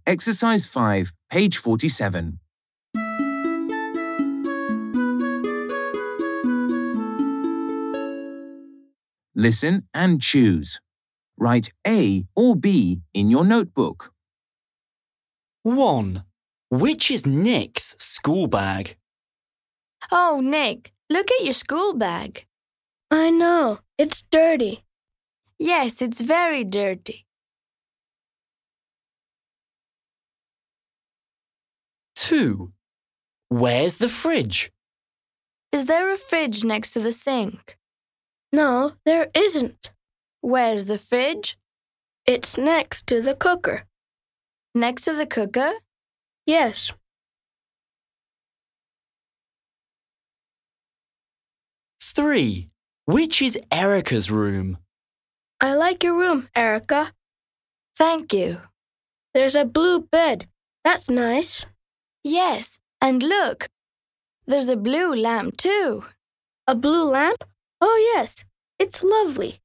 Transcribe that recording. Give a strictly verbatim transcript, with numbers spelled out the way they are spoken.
Exercise five, page forty-seven. Listen and choose. Write A or B in your notebook. one. Which is Nick's school bag? Oh, Nick, look at your school bag. I know, it's dirty. Yes, it's very dirty. two. Where's the fridge? Is there a fridge next to the sink? No, there isn't. Where's the fridge? It's next to the cooker. Next to the cooker? Yes. three. Which is Erica's room? I like your room, Erica. Thank you. There's a blue bed. That's nice. Yes, and look, there's a blue lamp too. A blue lamp? Oh, yes. It's lovely.